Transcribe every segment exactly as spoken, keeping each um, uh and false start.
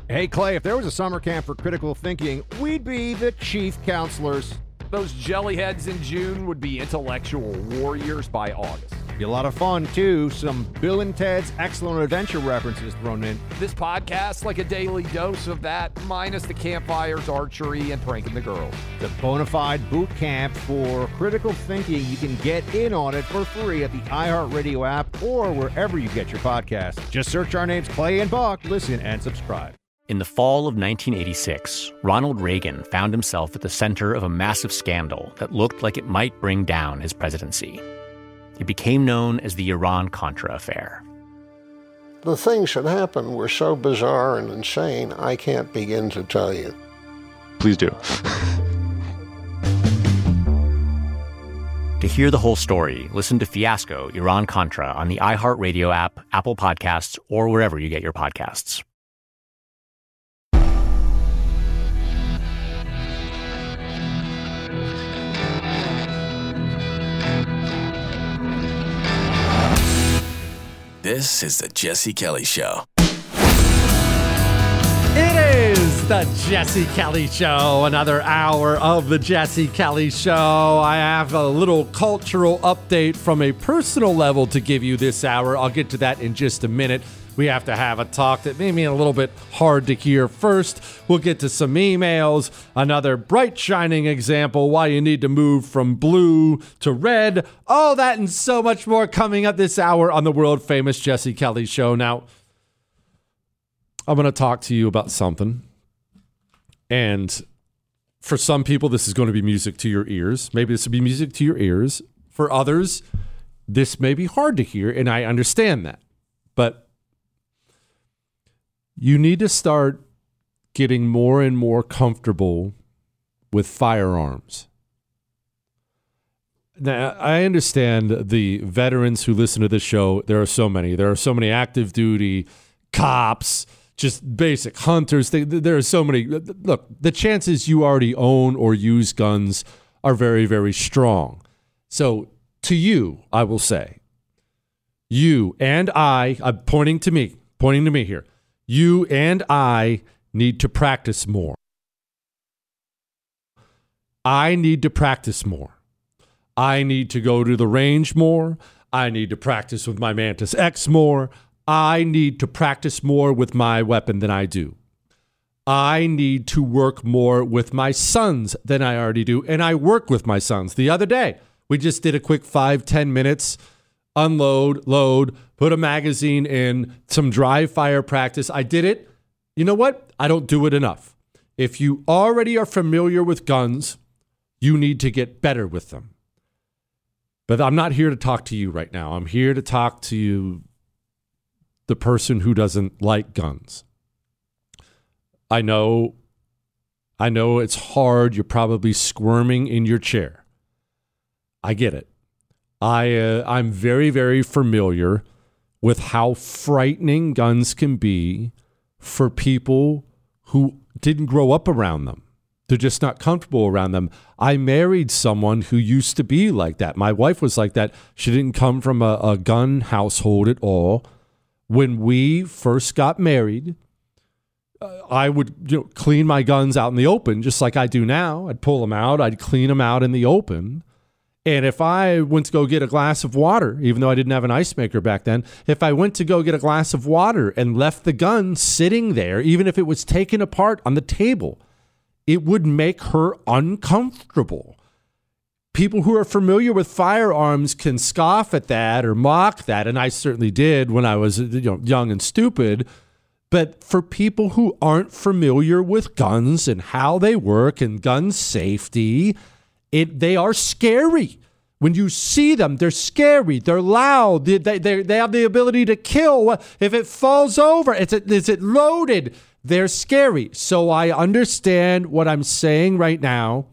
Hey, Clay, if there was a summer camp for critical thinking, we'd be the chief counselors. Those jellyheads in June would be intellectual warriors by August. Be a lot of fun, too. Some Bill and Ted's Excellent Adventure references thrown in. This podcast, like a daily dose of that, minus the campfires, archery, and pranking the girls. The bona fide boot camp for critical thinking. You can get in on it for free at the iHeartRadio app or wherever you get your podcasts. Just search our names, Clay and Buck. Listen and subscribe. In the fall of nineteen eighty-six, Ronald Reagan found himself at the center of a massive scandal that looked like it might bring down his presidency. It became known as the Iran-Contra affair. The things that happened were so bizarre and insane, I can't begin to tell you. Please do. To hear the whole story, listen to Fiasco, Iran-Contra on the iHeartRadio app, Apple Podcasts, or wherever you get your podcasts. This is the Jesse Kelly Show. It is the Jesse Kelly Show, another hour of the Jesse Kelly Show. I have a little cultural update from a personal level to give you this hour. I'll get to that in just a minute. We have to have a talk that may be a little bit hard to hear first. We'll get to some emails, another bright shining example why you need to move from blue to red. All that and so much more coming up this hour on the world famous Jesse Kelly Show. Now, I'm going to talk to you about something. And for some people, this is going to be music to your ears. Maybe this will be music to your ears. For others, this may be hard to hear, and I understand that. But you need to start getting more and more comfortable with firearms. Now, I understand the veterans who listen to this show. There are so many. There are so many active duty cops, just basic hunters. They, there are so many. Look, the chances you already own or use guns are very, very strong. So to you, I will say, you and I, I'm pointing to me, pointing to me here. You and I need to practice more. I need to practice more. I need to go to the range more. I need to practice with my Mantis X more. I need to practice more with my weapon than I do. I need to work more with my sons than I already do. And I work with my sons. The other day, we just did a quick five, ten minutes, unload, load, put a magazine in, some dry fire practice. I did it. You know what? I don't do it enough. If you already are familiar with guns, you need to get better with them. But I'm not here to talk to you right now. I'm here to talk to you, the person who doesn't like guns. I know, I know it's hard. You're probably squirming in your chair. I get it. I, uh, I'm very, very familiar with how frightening guns can be for people who didn't grow up around them. They're just not comfortable around them. I married someone who used to be like that. My wife was like that. She didn't come from a, a gun household at all. When we first got married, uh, I would you know, clean my guns out in the open, just like I do now. I'd pull them out. I'd clean them out in the open. And if I went to go get a glass of water, even though I didn't have an ice maker back then, if I went to go get a glass of water and left the gun sitting there, even if it was taken apart on the table, it would make her uncomfortable. People who are familiar with firearms can scoff at that or mock that, and I certainly did when I was you know, young and stupid. But for people who aren't familiar with guns and how they work and gun safety, It they are scary. When you see them, they're scary. They're loud. They they they, they have the ability to kill. If it falls over, it's it, is it loaded? They're scary. So I understand what I'm saying right now.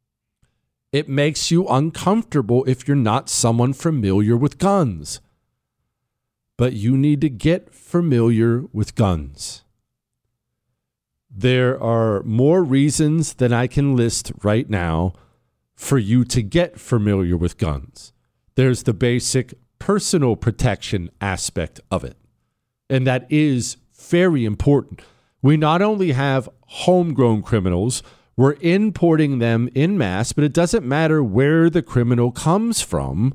It makes you uncomfortable if you're not someone familiar with guns. But you need to get familiar with guns. There are more reasons than I can list right now for you to get familiar with guns. There's the basic personal protection aspect of it. And that is very important. We not only have homegrown criminals, we're importing them en masse, but it doesn't matter where the criminal comes from.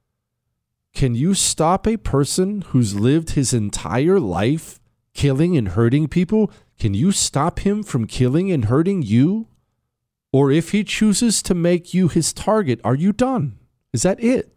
Can you stop a person who's lived his entire life killing and hurting people? Can you stop him from killing and hurting you? Or if he chooses to make you his target, are you done? Is that it?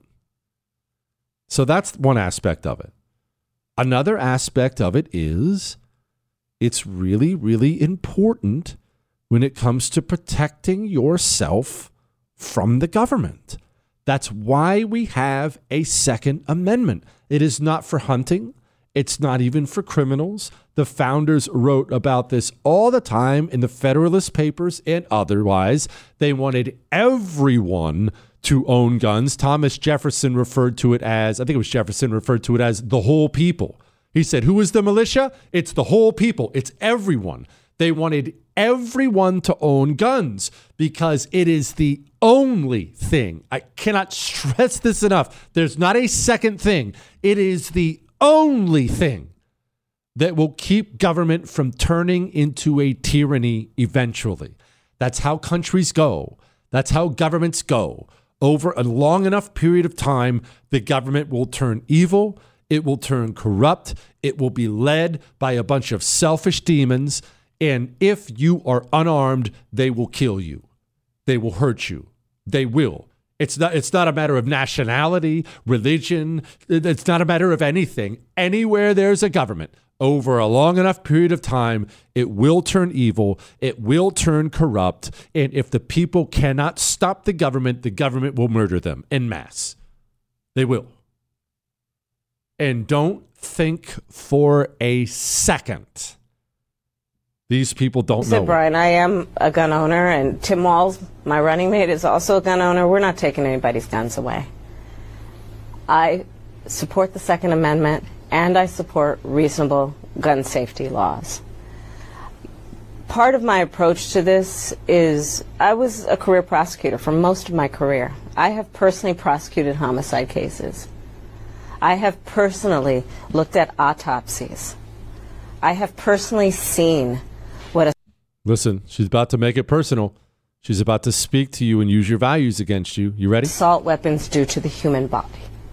So that's one aspect of it. Another aspect of it is it's really, really important when it comes to protecting yourself from the government. That's why we have a Second Amendment. It is not for hunting. It's not even for criminals. The founders wrote about this all the time in the Federalist Papers and otherwise. They wanted everyone to own guns. Thomas Jefferson referred to it as, I think it was Jefferson referred to it as the whole people. He said, who is the militia? It's the whole people. It's everyone. They wanted everyone to own guns because it is the only thing. I cannot stress this enough. There's not a second thing. It is the only thing that will keep government from turning into a tyranny eventually. That's how countries go. That's how governments go. Over a long enough period of time, the government will turn evil. It will turn corrupt. It will be led by a bunch of selfish demons. And if you are unarmed, they will kill you. They will hurt you. They will. It's not, it's not a matter of nationality, religion. It's not a matter of anything. Anywhere there's a government, over a long enough period of time, it will turn evil. It will turn corrupt. And if the people cannot stop the government, the government will murder them en masse. They will. And don't think for a second these people don't so, know. Brian, I am a gun owner, and Tim Walz, my running mate, is also a gun owner. We're not taking anybody's guns away. I support the Second Amendment, and I support reasonable gun safety laws. Part of my approach to this is I was a career prosecutor for most of my career. I have personally prosecuted homicide cases. I have personally looked at autopsies. I have personally seen what a... Listen, she's about to make it personal. She's about to speak to you and use your values against you. You ready? Assault weapons do to the human body.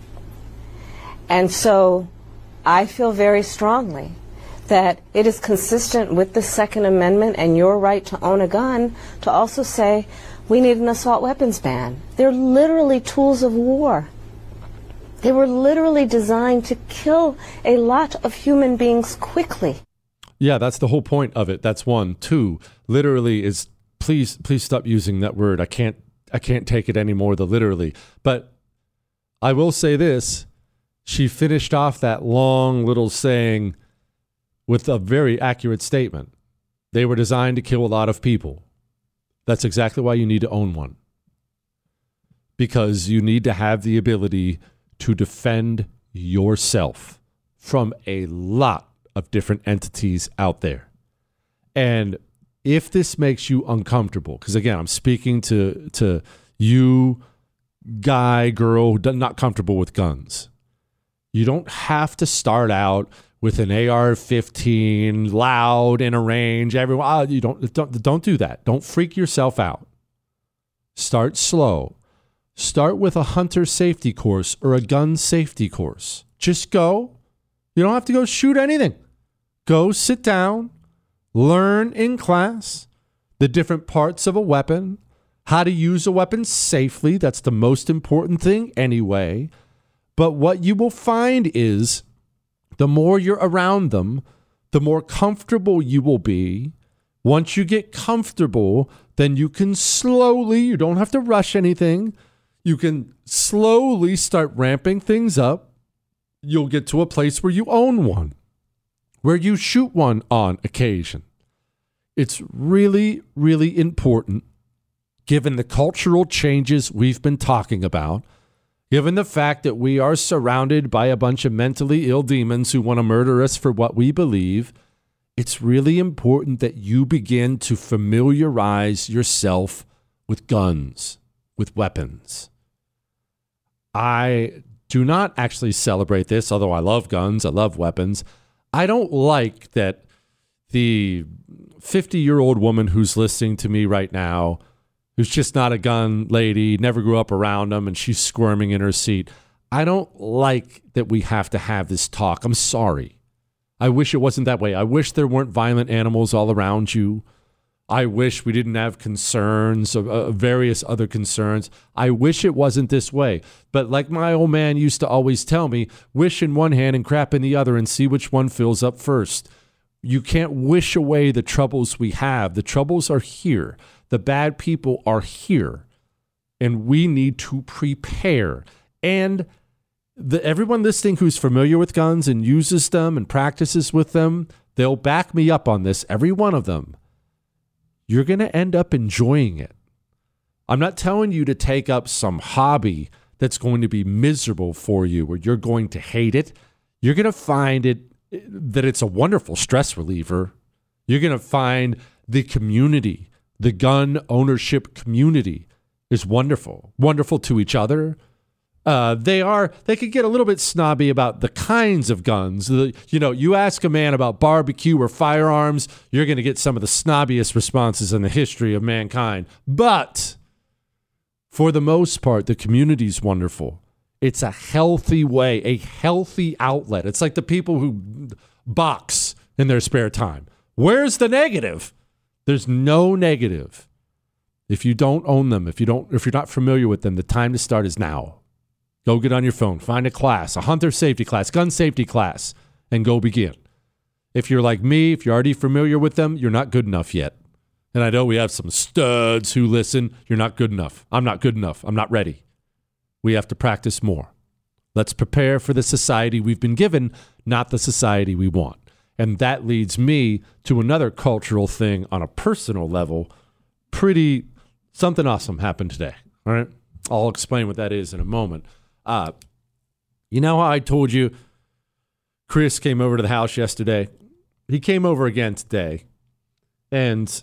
And so I feel very strongly that it is consistent with the Second Amendment and your right to own a gun to also say we need an assault weapons ban. They're literally tools of war. They were literally designed to kill a lot of human beings quickly. Yeah, that's the whole point of it. That's one. Two, literally is please please stop using that word. I can't I can't take it anymore, the literally. But I will say this. She finished off that long little saying with a very accurate statement. They were designed to kill a lot of people. That's exactly why you need to own one. Because you need to have the ability to defend yourself from a lot of different entities out there. And if this makes you uncomfortable, because again, I'm speaking to, to you, guy, girl, not comfortable with guns. You don't have to start out with an A R fifteen, loud, in a range. Everyone, oh, you don't, don't, don't do that. Don't freak yourself out. Start slow. Start with a hunter safety course or a gun safety course. Just go. You don't have to go shoot anything. Go sit down, learn in class the different parts of a weapon, how to use a weapon safely. That's the most important thing anyway. But what you will find is the more you're around them, the more comfortable you will be. Once you get comfortable, then you can slowly, you don't have to rush anything. You can slowly start ramping things up. You'll get to a place where you own one, where you shoot one on occasion. It's really, really important, given the cultural changes we've been talking about, given the fact that we are surrounded by a bunch of mentally ill demons who want to murder us for what we believe. It's really important that you begin to familiarize yourself with guns, with weapons. I do not actually celebrate this, although I love guns, I love weapons. I don't like that the fifty-year-old woman who's listening to me right now, who's just not a gun lady, never grew up around them, and she's squirming in her seat. I don't like that we have to have this talk. I'm sorry. I wish it wasn't that way. I wish there weren't violent animals all around you. I wish we didn't have concerns, uh, various other concerns. I wish it wasn't this way. But like my old man used to always tell me, wish in one hand and crap in the other and see which one fills up first. You can't wish away the troubles we have. The troubles are here. The bad people are here. And we need to prepare. And the, everyone listening who's familiar with guns and uses them and practices with them, they'll back me up on this, every one of them. You're going to end up enjoying it. I'm not telling you to take up some hobby that's going to be miserable for you or you're going to hate it. You're going to find it that it's a wonderful stress reliever. You're going to find the community, the gun ownership community is wonderful, wonderful to each other. Uh, they are, they could get a little bit snobby about the kinds of guns. The, you know, you ask a man about barbecue or firearms, you're going to get some of the snobbiest responses in the history of mankind. But for the most part, the community's wonderful. It's a healthy way, a healthy outlet. It's like the people who box in their spare time. Where's the negative? There's no negative. If you don't own them, if you don't, if you're not familiar with them, the time to start is now. Go get on your phone, find a class, a hunter safety class, gun safety class, and go begin. If you're like me, if you're already familiar with them, you're not good enough yet. And I know we have some studs who listen. You're not good enough. I'm not good enough. I'm not ready. We have to practice more. Let's prepare for the society we've been given, not the society we want. And that leads me to another cultural thing on a personal level. Pretty, something awesome happened today. All right. I'll explain what that is in a moment. Uh, you know how I told you Chris came over to the house yesterday? He came over again today. And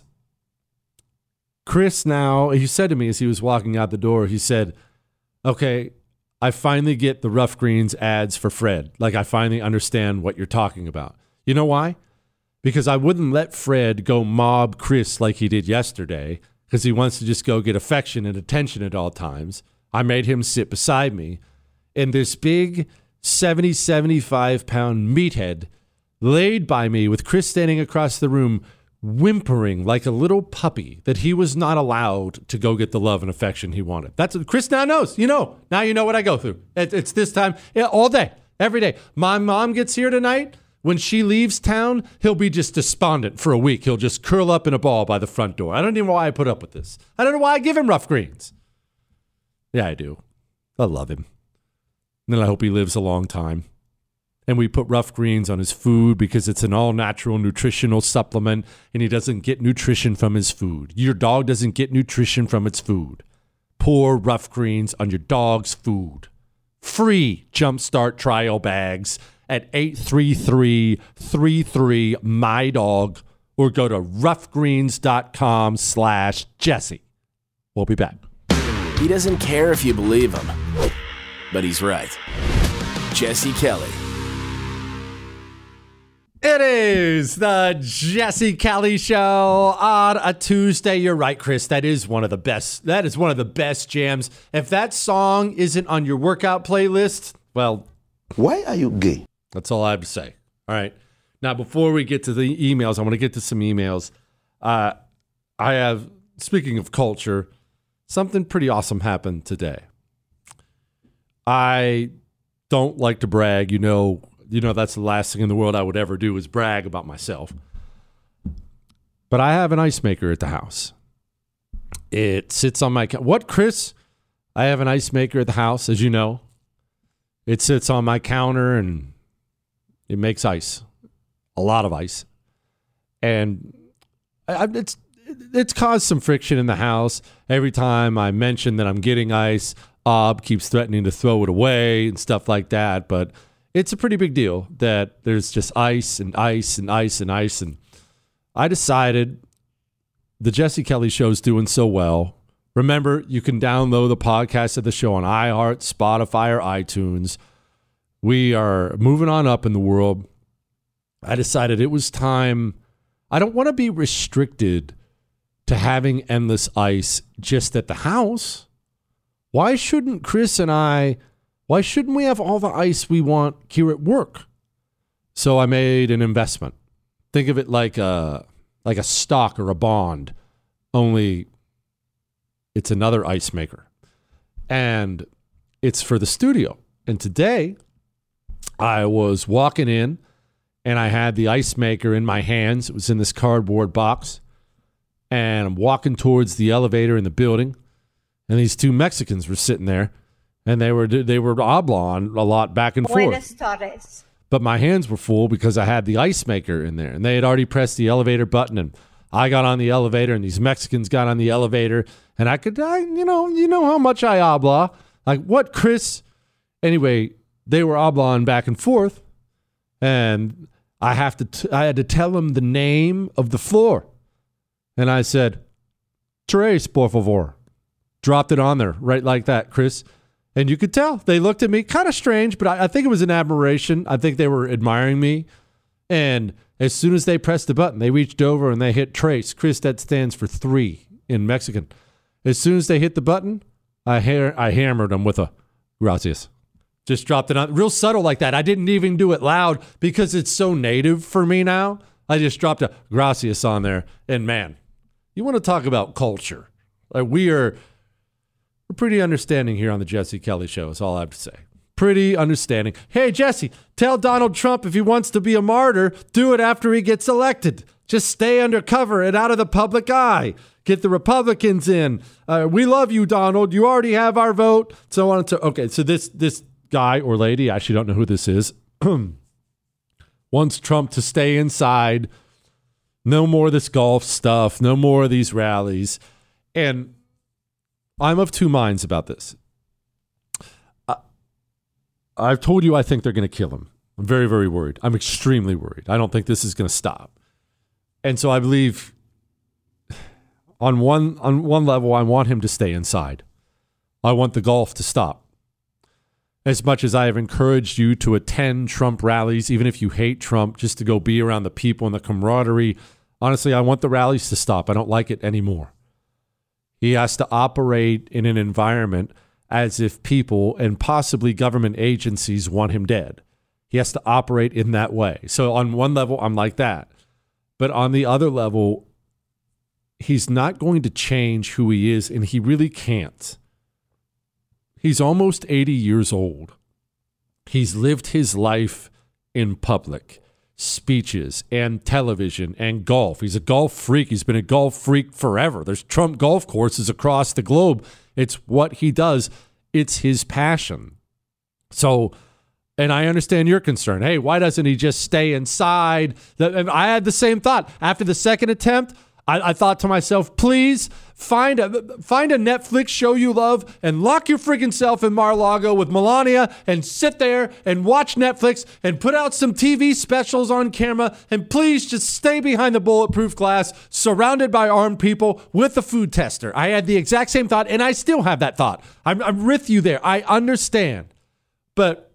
Chris now, he said to me as he was walking out the door, he said, okay, I finally get the Rough Greens ads for Fred. Like, I finally understand what you're talking about. You know why? Because I wouldn't let Fred go mob Chris like he did yesterday because he wants to just go get affection and attention at all times. I made him sit beside me. And this big seventy, seventy-five pound meathead laid by me with Chris standing across the room, whimpering like a little puppy that he was not allowed to go get the love and affection he wanted. That's what Chris now knows. You know, now you know what I go through. It, it's this time yeah, all day, every day. My mom gets here tonight. When she leaves town, he'll be just despondent for a week. He'll just curl up in a ball by the front door. I don't even know why I put up with this. I don't know why I give him Rough Greens. Yeah, I do. I love him. And then I hope he lives a long time. And we put Rough Greens on his food because it's an all-natural nutritional supplement, and he doesn't get nutrition from his food. Your dog doesn't get nutrition from its food. Pour Rough Greens on your dog's food. Free Jumpstart trial bags at eight three three, three three, M Y D O G or go to roughgreens.com slash Jesse. We'll be back. He doesn't care if you believe him, but he's right. Jesse Kelly. It is the Jesse Kelly Show on a Tuesday. You're right, Chris. That is one of the best. That is one of the best jams. If that song isn't on your workout playlist, well, why are you gay? That's all I have to say. All right. Now, before we get to the emails, I want to get to some emails. Uh, I have, speaking of culture, something pretty awesome happened today. I don't like to brag. You know, you know that's the last thing in the world I would ever do is brag about myself. But I have an ice maker at the house. It sits on my... What, Chris? I have an ice maker at the house, as you know. It sits on my counter and it makes ice. A lot of ice. And I, it's it's caused some friction in the house. Every time I mention that I'm getting ice, Ob keeps threatening to throw it away and stuff like that. But it's a pretty big deal that there's just ice and ice and ice and ice. And I decided the Jesse Kelly Show's doing so well. Remember, you can download the podcast of the show on iHeart, Spotify, or iTunes. We are moving on up in the world. I decided it was time I don't want to be restricted to having endless ice just at the house. Why shouldn't Chris and I, why shouldn't we have all the ice we want here at work? So I made an investment. Think of it like a, like a stock or a bond, only it's another ice maker. And it's for the studio. And today I was walking in and I had the ice maker in my hands. It was in this cardboard box. And I'm walking towards the elevator in the building. And these two Mexicans were sitting there. And they were they were oblong a lot back and Buenas forth. tardes. But my hands were full because I had the ice maker in there. And they had already pressed the elevator button. And I got on the elevator. And these Mexicans got on the elevator. And I could, I, you know, you know how much I obla. Like, what, Chris? Anyway, they were oblong back and forth. And I have to. T- I had to tell them the name of the floor. And I said, Tres, por favor. Dropped it on there right like that, Chris. And you could tell. They looked at me kind of strange, but I, I think it was an admiration. I think they were admiring me. And as soon as they pressed the button, they reached over and they hit Tres. Chris, that stands for three in Mexican. As soon as they hit the button, I, ha- I hammered them with a gracias. Just dropped it on. Real subtle like that. I didn't even do it loud because it's so native for me now. I just dropped a gracias on there. And man, you want to talk about culture. Like we are we're pretty understanding here on the Jesse Kelly Show is all I have to say. Pretty understanding. Hey, Jesse, tell Donald Trump if he wants to be a martyr, do it after he gets elected. Just stay undercover and out of the public eye. Get the Republicans in. Uh, we love you, Donald. You already have our vote. So on and so. Okay, so this this guy or lady, I actually don't know who this is, wants Trump to stay inside. No more of this golf stuff. No more of these rallies. And I'm of two minds about this. I, I've told you I think they're going to kill him. I'm very, very worried. I'm extremely worried. I don't think this is going to stop. And so I believe on one on one level, I want him to stay inside. I want the golf to stop. As much as I have encouraged you to attend Trump rallies, even if you hate Trump, just to go be around the people and the camaraderie, honestly, I want the rallies to stop. I don't like it anymore. He has to operate in an environment as if people and possibly government agencies want him dead. He has to operate in that way. So on one level, I'm like that. But on the other level, he's not going to change who he is, and he really can't. He's almost eighty years old. He's lived his life in public, speeches and television and golf. He's a golf freak. He's been a golf freak forever. There's Trump golf courses across the globe. It's what he does. It's his passion. So, and I understand your concern. Hey, why doesn't he just stay inside? I had the same thought. After the second attempt, I, I thought to myself, please find a find a Netflix show you love and lock your freaking self in Mar-a-Lago with Melania and sit there and watch Netflix and put out some T V specials on camera and please just stay behind the bulletproof glass surrounded by armed people with a food tester. I had the exact same thought and I still have that thought. I'm, I'm with you there. I understand. But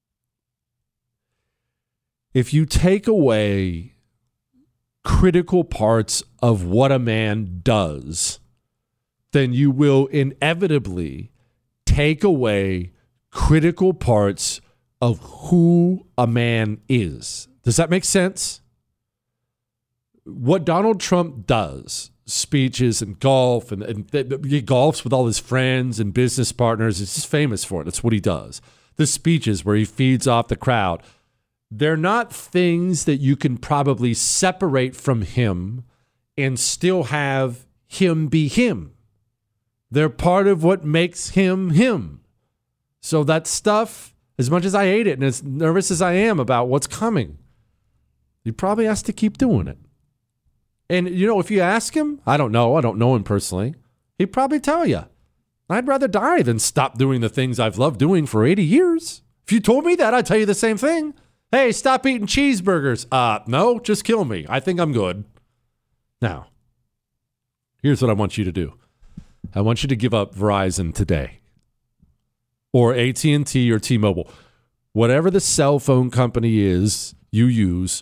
if you take away critical parts of what a man does, then you will inevitably take away critical parts of who a man is. Does that make sense? What Donald Trump does, speeches and golf, and, and he golfs with all his friends and business partners. He's just famous for it. That's what he does. The speeches where he feeds off the crowd, they're not things that you can probably separate from him and still have him be him. They're part of what makes him him. So that stuff, as much as I hate it and as nervous as I am about what's coming, he probably has to keep doing it. And, you know, if you ask him, I don't know. I don't know him personally. He'd probably tell you, I'd rather die than stop doing the things I've loved doing for eighty years. If you told me that, I'd tell you the same thing. Hey, stop eating cheeseburgers. Uh, no, just kill me. I think I'm good. Now, here's what I want you to do. I want you to give up Verizon today, or A T and T or T-Mobile. Whatever the cell phone company is you use,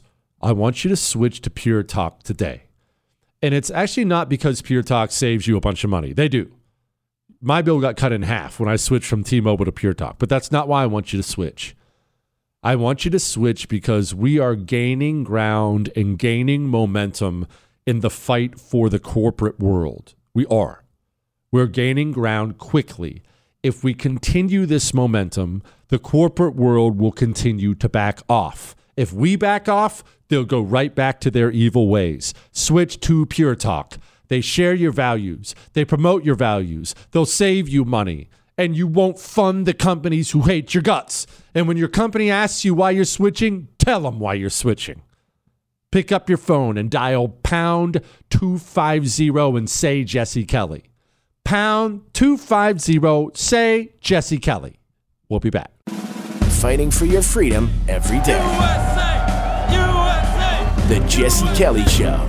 I want you to switch to Pure Talk today. And it's actually not because Pure Talk saves you a bunch of money. They do. My bill got cut in half when I switched from T-Mobile to Pure Talk, but that's not why I want you to switch. I want you to switch because we are gaining ground and gaining momentum in the fight for the corporate world. We are. We're gaining ground quickly. If we continue this momentum, the corporate world will continue to back off. If we back off, they'll go right back to their evil ways. Switch to Pure Talk. They share your values. They promote your values. They'll save you money. And you won't fund the companies who hate your guts. And when your company asks you why you're switching, tell them why you're switching. Pick up your phone and dial pound two fifty and say Jesse Kelly. Pound two fifty, say Jesse Kelly. We'll be back. Fighting for your freedom every day. U S A! U S A! The Jesse Kelly Show.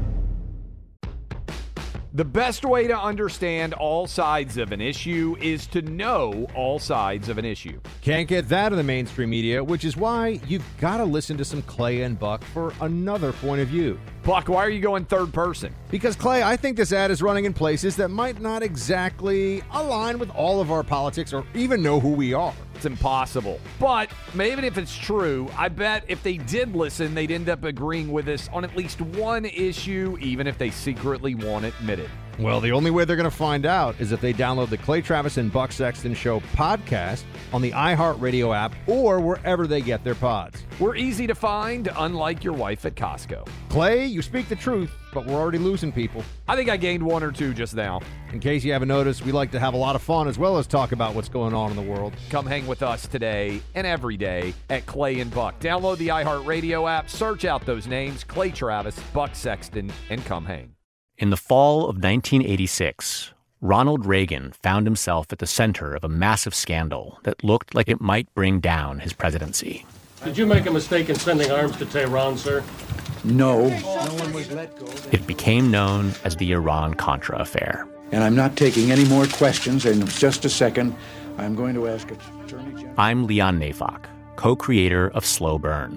The best way to understand all sides of an issue is to know all sides of an issue. Can't get that in the mainstream media, which is why you've got to listen to some Clay and Buck for another point of view. Buck, why are you going third person? Because, Clay, I think this ad is running in places that might not exactly align with all of our politics or even know who we are. It's impossible. But even if it's true, I bet if they did listen, they'd end up agreeing with us on at least one issue, even if they secretly won't admit it. Well, the only way they're going to find out is if they download the Clay Travis and Buck Sexton Show podcast on the iHeartRadio app or wherever they get their pods. We're easy to find, unlike your wife at Costco. Clay, you speak the truth, but we're already losing people. I think I gained one or two just now. In case you haven't noticed, we like to have a lot of fun as well as talk about what's going on in the world. Come hang with us today and every day at Clay and Buck. Download the iHeartRadio app, search out those names, Clay Travis, Buck Sexton, and come hang. In the fall of nineteen eighty-six, Ronald Reagan found himself at the center of a massive scandal that looked like it might bring down his presidency. Did you make a mistake in sending arms to Tehran, sir? No. No one was let go. It became known as the Iran-Contra affair. And I'm not taking any more questions. In just a second, I'm going to ask Attorney General. I'm Leon Neyfakh, co-creator of Slow Burn.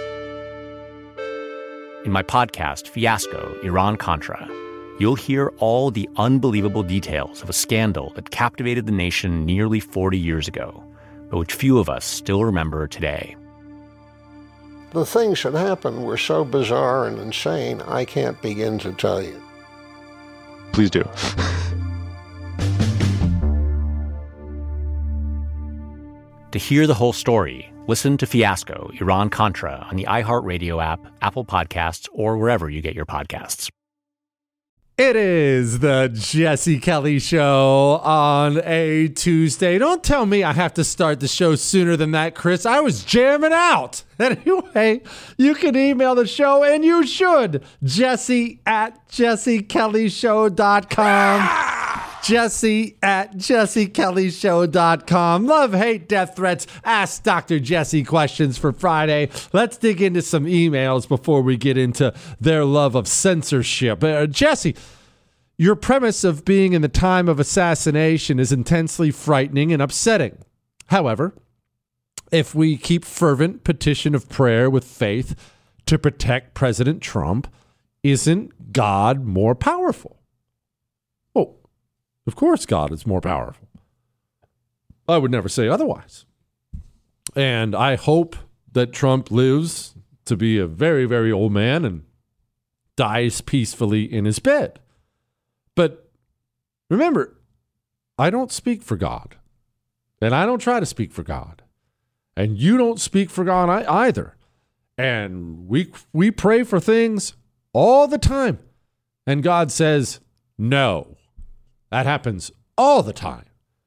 In my podcast, Fiasco, Iran-Contra, you'll hear all the unbelievable details of a scandal that captivated the nation nearly forty years ago, but which few of us still remember today. The things that happened were so bizarre and insane, I can't begin to tell you. Please do. To hear the whole story, listen to Fiasco, Iran-Contra on the iHeartRadio app, Apple Podcasts, or wherever you get your podcasts. It is the Jesse Kelly Show on a Tuesday. Don't tell me I have to start the show sooner than that, Chris. I was jamming out. Anyway, you can email the show, and you should. Jesse at jesse kelly show dot com. Jesse at jesse kelly show dot com. Love, hate, death threats. Ask Doctor Jesse questions for Friday. Let's dig into some emails before we get into their love of censorship. Uh, Jesse, your premise of being in the time of assassination is intensely frightening and upsetting. However, if we keep fervent petition of prayer with faith to protect President Trump, isn't God more powerful? Well, of course God is more powerful. I would never say otherwise. And I hope that Trump lives to be a very, very old man and dies peacefully in his bed. But remember, I don't speak for God. And I don't try to speak for God. And you don't speak for God either. And we we pray for things all the time. And God says, no. That happens all the time.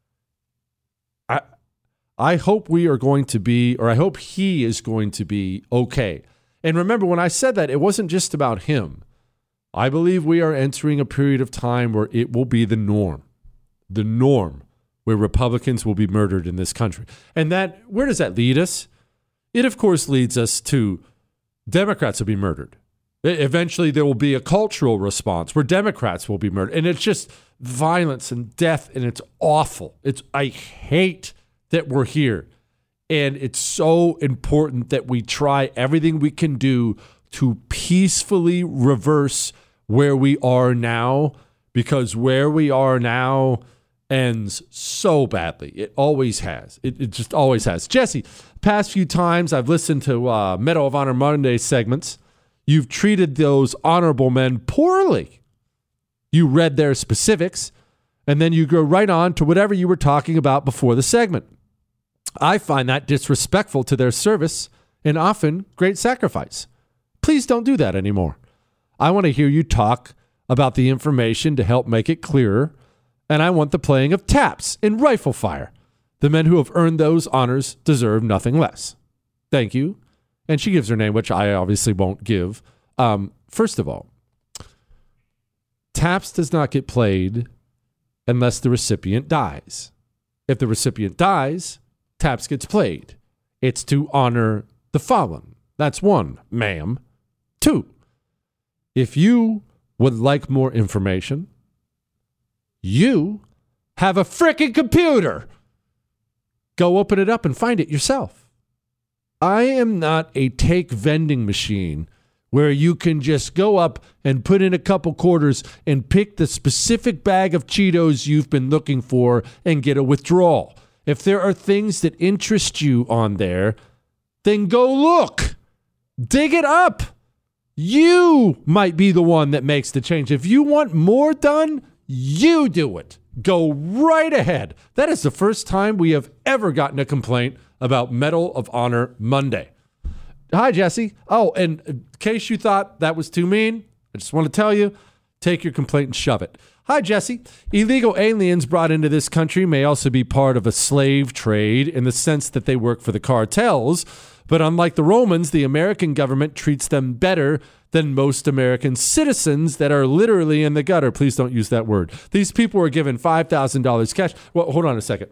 I I hope we are going to be, or I hope he is going to be okay. And remember, when I said that, it wasn't just about him. I believe we are entering a period of time where it will be the norm. The norm where Republicans will be murdered in this country. And that, where does that lead us? It, of course, leads us to Democrats will be murdered. Eventually, there will be a cultural response where Democrats will be murdered. And it's just violence and death, and it's awful. It's I hate that we're here. And it's so important that we try everything we can do to peacefully reverse where we are now, because where we are now ends so badly. It always has. It, it just always has. Jesse, past few times I've listened to uh, Medal of Honor Monday segments. You've treated those honorable men poorly. You read their specifics, and then you go right on to whatever you were talking about before the segment. I find that disrespectful to their service and often great sacrifice. Please don't do that anymore. I want to hear you talk about the information to help make it clearer, and I want the playing of taps in rifle fire. The men who have earned those honors deserve nothing less. Thank you. And she gives her name, which I obviously won't give. Um, first of all, taps does not get played unless the recipient dies. If the recipient dies, taps gets played. It's to honor the fallen. That's one, ma'am. Two, if you would like more information, you have a frickin' computer. Go open it up and find it yourself. I am not a take vending machine where you can just go up and put in a couple quarters and pick the specific bag of Cheetos you've been looking for and get a withdrawal. If there are things that interest you on there, then go look. Dig it up. You might be the one that makes the change. If you want more done, you do it. Go right ahead. That is the first time we have ever gotten a complaint about Medal of Honor Monday. Hi, Jesse. Oh, and in case you thought that was too mean, I just want to tell you, take your complaint and shove it. Hi, Jesse. Illegal aliens brought into this country may also be part of a slave trade in the sense that they work for the cartels. But unlike the Romans, the American government treats them better than most American citizens that are literally in the gutter. Please don't use that word. These people were given five thousand dollars cash. Well, hold on a second.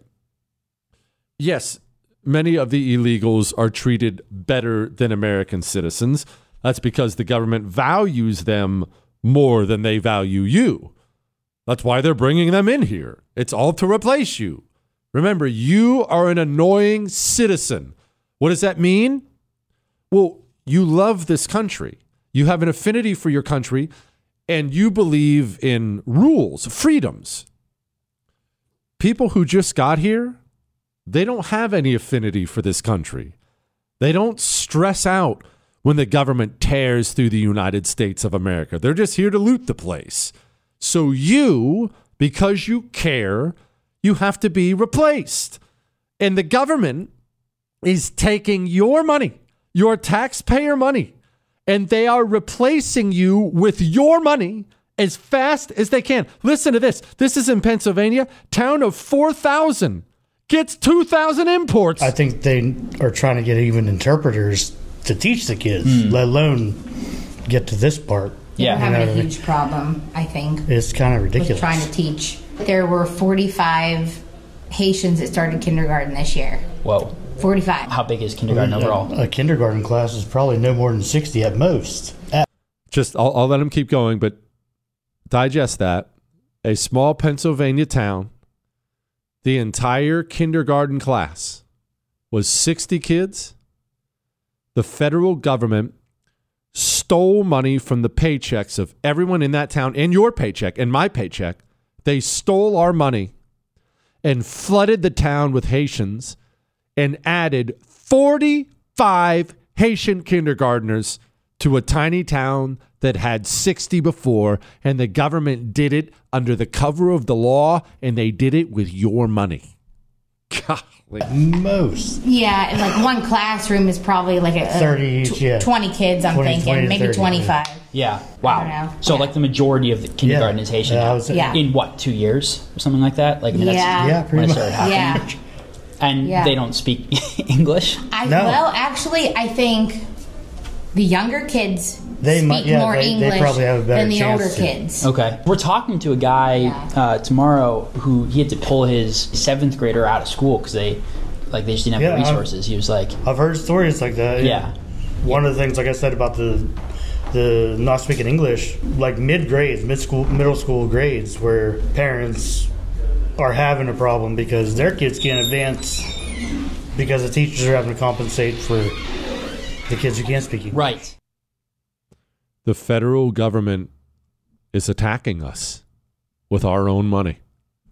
Yes, many of the illegals are treated better than American citizens. That's because the government values them more than they value you. That's why they're bringing them in here. It's all to replace you. Remember, you are an annoying citizen. What does that mean? Well, you love this country. You have an affinity for your country, and you believe in rules, freedoms. People who just got here, they don't have any affinity for this country. They don't stress out when the government tears through the United States of America. They're just here to loot the place. So you, because you care, you have to be replaced. And the government is taking your money, your taxpayer money, and they are replacing you with your money as fast as they can. Listen to this. This is in Pennsylvania. Town of four thousand gets two thousand imports. I think they are trying to get even interpreters to teach the kids, mm. let alone get to this part. Yeah, we're having you know a huge I mean? problem, I think. It's kind of ridiculous. With trying to teach. There were forty-five Haitians that started kindergarten this year. Whoa. forty-five. How big is kindergarten well, overall? A, a kindergarten class is probably no more than sixty at most. At- Just, I'll, I'll let him keep going, but digest that. A small Pennsylvania town, the entire kindergarten class was sixty kids. The federal government stole money from the paychecks of everyone in that town, and your paycheck and my paycheck. They stole our money and flooded the town with Haitians and added forty-five Haitian kindergartners to a tiny town that had sixty before, and the government did it under the cover of the law, and they did it with your money. Golly. Most. Yeah, and like one classroom is probably like a, a thirty, tw- yeah. twenty kids, I'm twenty, thinking. twenty Maybe thirty, twenty-five. Yeah. Wow. I don't know. So yeah. like the majority of the kindergarten yeah. is Haitian yeah, now. was, yeah. In what, two years or something like that? Like I mean, yeah. that's yeah, when pretty it much. started happening. Yeah. And yeah. they don't speak English? I, no. Well, actually, I think the younger kids They speak might- yeah, more they- they English probably have a better than the chance older to. kids. Okay. We're talking to a guy Yeah. uh, tomorrow who he had to pull his seventh grader out of school because they, like, they just didn't have Yeah, the resources. He was like, I've heard stories like that. yeah. One of the things, like I said, about the the not speaking English, like mid grades, mid school, middle school grades, where parents are having a problem because their kids can't advance because the teachers are having to compensate for the kids who can't speak English. Right. The federal government is attacking us with our own money.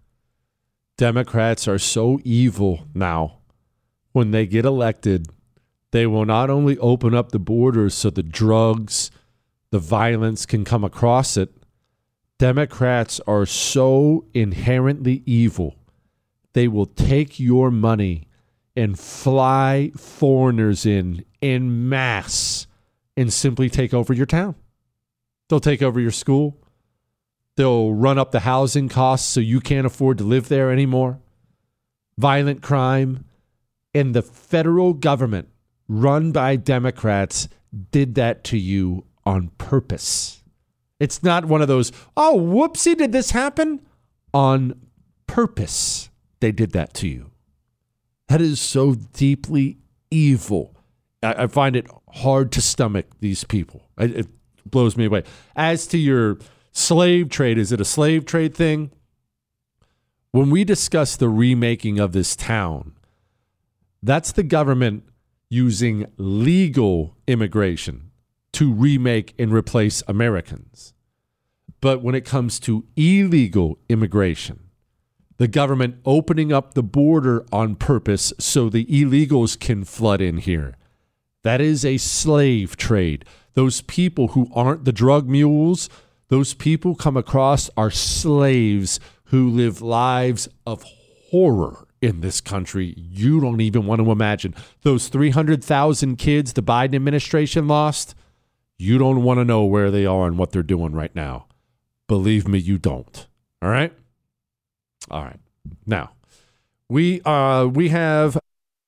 Democrats are so evil now. When they get elected, they will not only open up the borders so the drugs, the violence can come across it. Democrats are so inherently evil. They will take your money and fly foreigners in en masse and simply take over your town. They'll take over your school. They'll run up the housing costs so you can't afford to live there anymore. Violent crime. And the federal government, run by Democrats, did that to you on purpose. It's not one of those, oh, whoopsie, did this happen? On purpose, they did that to you. That is so deeply evil. I, I find it hard to stomach these people. It, it blows me away. As to your slave trade, is it a slave trade thing? When we discuss the remaking of this town, that's the government using legal immigration to remake and replace Americans. But when it comes to illegal immigration, the government opening up the border on purpose so the illegals can flood in here, that is a slave trade. Those people who aren't the drug mules, those people come across are slaves who live lives of horror in this country. You don't even want to imagine. Those three hundred thousand kids the Biden administration lost, you don't want to know where they are and what they're doing right now. Believe me, you don't. All right? All right. Now, we uh we have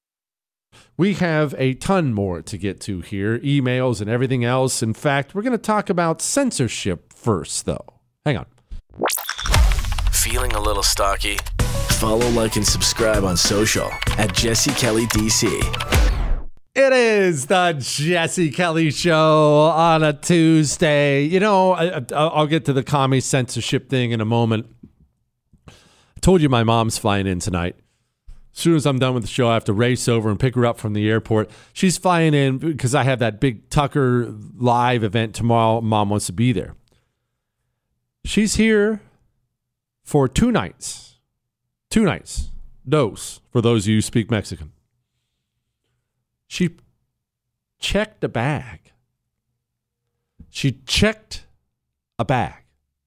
we have a ton more to get to here, emails and everything else. In fact, we're going to talk about censorship first, though. Hang on. Feeling a little stocky? Follow, like, and subscribe on social at Jesse Kelly D C. It is the Jesse Kelly Show on a Tuesday. You know, I, I'll get to the commie censorship thing in a moment. I told you my mom's flying in tonight. As soon as I'm done with the show, I have to race over and pick her up from the airport. She's flying in because I have that big Tucker live event tomorrow. Mom wants to be there. She's here for two nights. Two nights. Dos, for those of you who speak Mexican. She checked a bag. She checked a bag.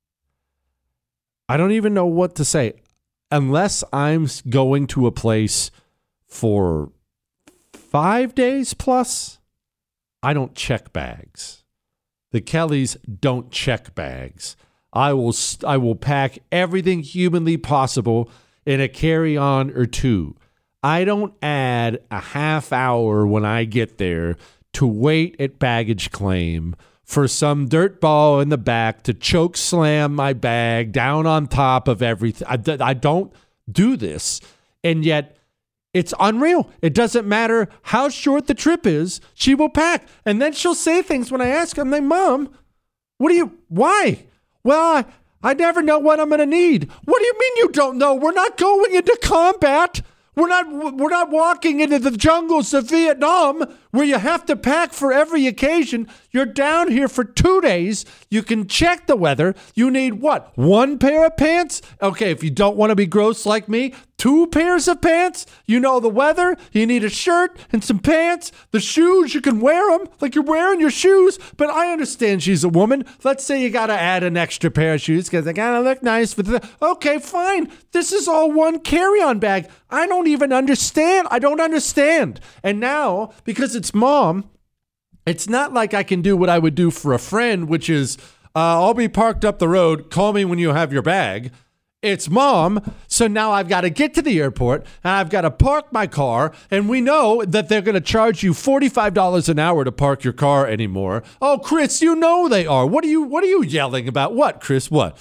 I don't even know what to say. Unless I'm going to a place for five days plus, I don't check bags. The Kellys don't check bags. I will I will pack everything humanly possible in a carry-on or two. I don't add a half hour when I get there to wait at baggage claim for some dirtball in the back to choke slam my bag down on top of everything. I, I don't do this. And yet, it's unreal. It doesn't matter how short the trip is. She will pack. And then she'll say things when I ask her. I'm like, Mom, what do you, why? Well, I, I never know what I'm going to need. What do you mean you don't know? We're not going into combat. We're not we're not walking into the jungles of Vietnam where you have to pack for every occasion. You're down here for two days. You can check the weather. You need what? One pair of pants? Okay, if you don't want to be gross like me, two pairs of pants. You know the weather. You need a shirt and some pants. The shoes, you can wear them like you're wearing your shoes. But I understand she's a woman. Let's say you got to add an extra pair of shoes because they got to look nice. For the okay, fine. This is all one carry-on bag. I don't even understand. I don't understand. And now, because it's Mom, it's not like I can do what I would do for a friend, which is uh, I'll be parked up the road. Call me when you have your bag. It's Mom. So now I've got to get to the airport and I've got to park my car. And we know that they're going to charge you forty-five dollars an hour to park your car anymore. Oh, Chris, you know they are. What are you, what are you yelling about? What, Chris? What?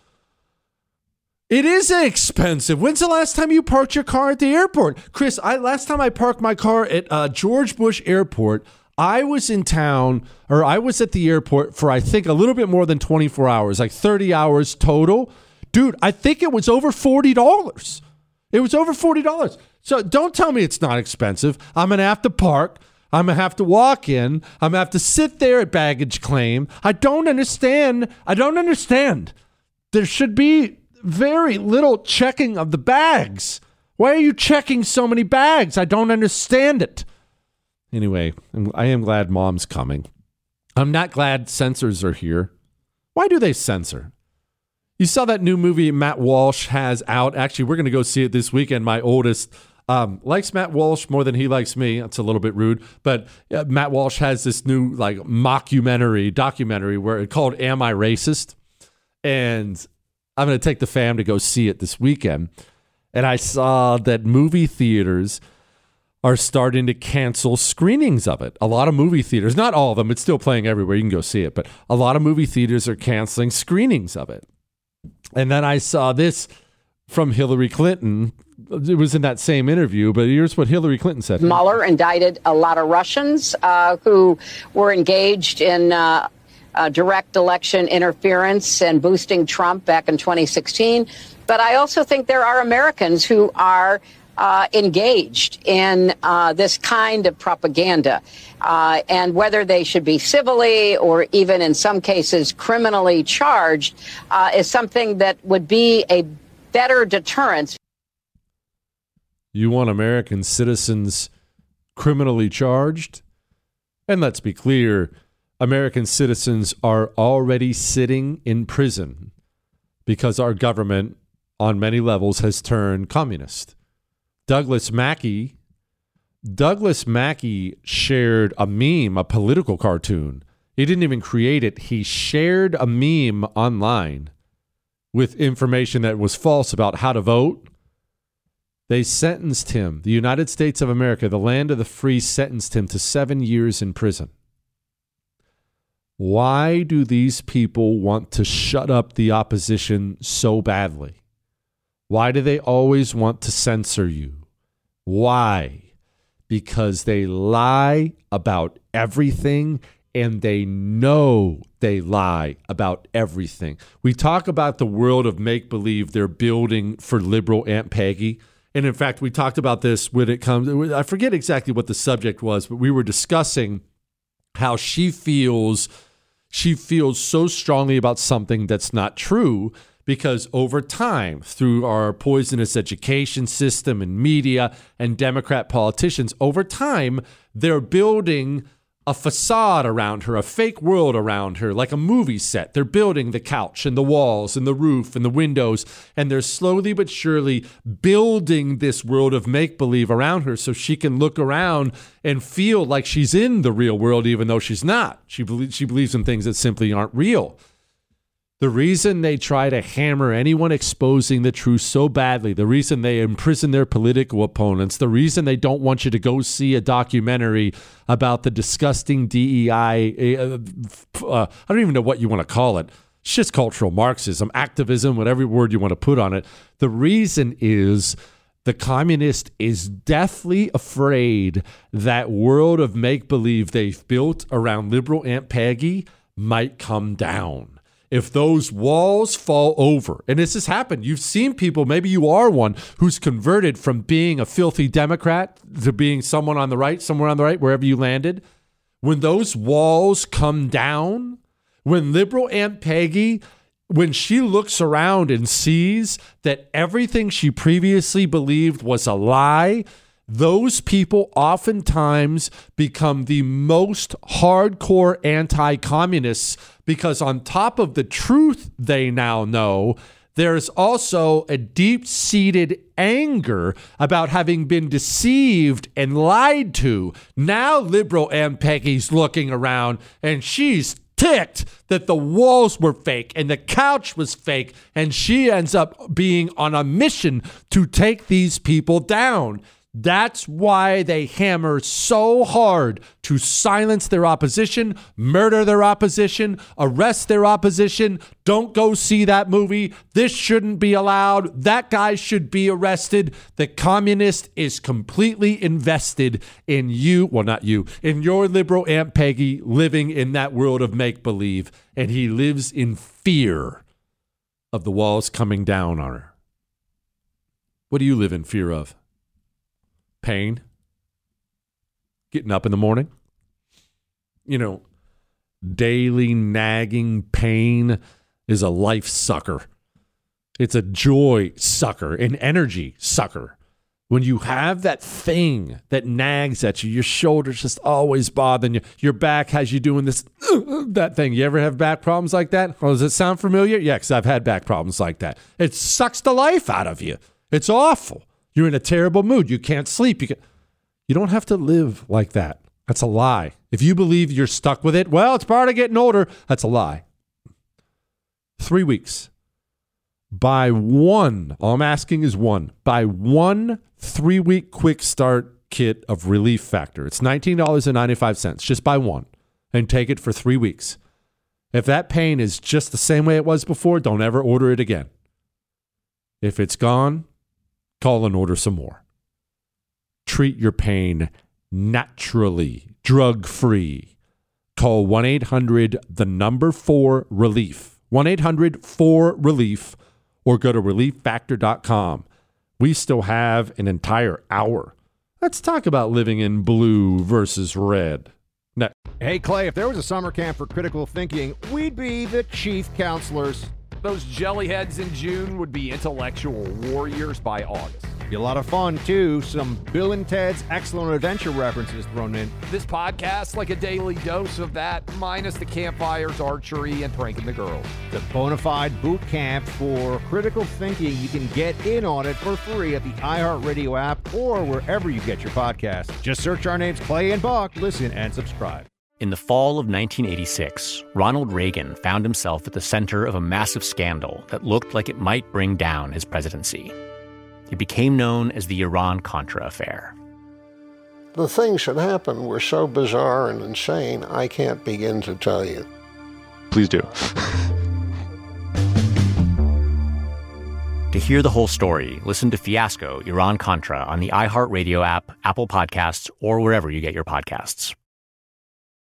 It is expensive. When's the last time you parked your car at the airport? Chris, I last time I parked my car at uh, George Bush Airport, I was in town, or I was at the airport for, I think, a little bit more than twenty-four hours, like thirty hours total. Dude, I think it was over forty dollars. It was over forty dollars. So don't tell me it's not expensive. I'm going to have to park. I'm going to have to walk in. I'm going to have to sit there at baggage claim. I don't understand. I don't understand. There should be very little checking of the bags. Why are you checking so many bags? I don't understand it. Anyway, I am glad Mom's coming. I'm not glad censors are here. Why do they censor? You saw that new movie Matt Walsh has out. Actually, we're going to go see it this weekend. My oldest um, likes Matt Walsh more than he likes me. That's a little bit rude. But uh, Matt Walsh has this new like mockumentary, documentary where it's called Am I Racist? And I'm going to take the fam to go see it this weekend. And I saw that movie theaters are starting to cancel screenings of it. A lot of movie theaters, not all of them, it's still playing everywhere. You can go see it. But a lot of movie theaters are canceling screenings of it. And then I saw this from Hillary Clinton. It was in that same interview, but here's what Hillary Clinton said. Mueller indicted a lot of Russians uh, who were engaged in uh, uh, direct election interference and boosting Trump back in twenty sixteen. But I also think there are Americans who are uh, engaged in uh, this kind of propaganda. Uh, and whether they should be civilly or even in some cases criminally charged uh, is something that would be a better deterrence. You want American citizens criminally charged? And let's be clear, American citizens are already sitting in prison because our government on many levels has turned communist. Douglas Mackey Douglas Mackey shared a meme, a political cartoon. He didn't even create it. He shared a meme online with information that was false about how to vote. They sentenced him, the United States of America, the land of the free, sentenced him to seven years in prison. Why do these people want to shut up the opposition so badly? Why do they always want to censor you? Why? Because they lie about everything and they know they lie about everything. We talk about the world of make-believe they're building for liberal Aunt Peggy. And in fact, we talked about this when it comes, I forget exactly what the subject was, but we were discussing how she feels, she feels so strongly about something that's not true. Because over time, through our poisonous education system and media and Democrat politicians, over time, they're building a facade around her, a fake world around her, like a movie set. They're building the couch and the walls and the roof and the windows, and they're slowly but surely building this world of make-believe around her so she can look around and feel like she's in the real world, even though she's not. She, be- she believes in things that simply aren't real. The reason they try to hammer anyone exposing the truth so badly, the reason they imprison their political opponents, the reason they don't want you to go see a documentary about the disgusting D E I, uh, uh, I don't even know what you want to call it. It's just cultural Marxism, activism, whatever word you want to put on it. The reason is the communist is deathly afraid that world of make-believe they've built around liberal Aunt Peggy might come down. If those walls fall over, and this has happened, you've seen people, maybe you are one, who's converted from being a filthy Democrat to being someone on the right, somewhere on the right, wherever you landed. When those walls come down, when liberal Aunt Peggy, when she looks around and sees that everything she previously believed was a lie, those people oftentimes become the most hardcore anti-communists because on top of the truth they now know, there's also a deep-seated anger about having been deceived and lied to. Now liberal Aunt Peggy's looking around and she's ticked that the walls were fake and the couch was fake, and she ends up being on a mission to take these people down. That's why they hammer so hard to silence their opposition, murder their opposition, arrest their opposition. Don't go see that movie. This shouldn't be allowed. That guy should be arrested. The communist is completely invested in you. Well, not you, in your liberal Aunt Peggy living in that world of make-believe. And he lives in fear of the walls coming down on her. What do you live in fear of? Pain? getting up in the morning. You know, daily nagging pain is a life sucker. It's a joy sucker, an energy sucker. When you have that thing that nags at you, your shoulders just always bothering you. Your back has you doing this, uh, that thing. You ever have back problems like that? Oh, does it sound familiar? Yeah, because I've had back problems like that. It sucks the life out of you. It's awful. You're in a terrible mood. You can't sleep. You, can... you don't have to live like that. That's a lie. If you believe you're stuck with it, well, it's part of getting older. That's a lie. Three weeks. Buy one. All I'm asking is one. Buy one three-week quick start kit of Relief Factor. It's nineteen dollars and ninety-five cents. Just buy one and take it for three weeks. If that pain is just the same way it was before, don't ever order it again. If it's gone, call and order some more. Treat your pain naturally, drug-free. Call one eight hundred the number four relief. one eight hundred four relief or go to relief factor dot com. We still have an entire hour. Let's talk about living in blue versus red. Next. Hey, Clay, if there was a summer camp for critical thinking, we'd be the chief counselors. Those jellyheads in June would be intellectual warriors by August. Be a lot of fun, too. Some Bill and Ted's Excellent Adventure references thrown in. This podcast, like a daily dose of that, minus the campfires, archery, and pranking the girls. The bona fide boot camp for critical thinking. You can get in on it for free at the iHeartRadio app or wherever you get your podcasts. Just search our names, Clay and Buck. Listen and subscribe. In the fall of nineteen eighty-six, Ronald Reagan found himself at the center of a massive scandal that looked like it might bring down his presidency. It became known as the Iran-Contra affair. The things that happened were so bizarre and insane, I can't begin to tell you. Please do. To hear the whole story, listen to Fiasco, Iran-Contra on the iHeartRadio app, Apple Podcasts, or wherever you get your podcasts.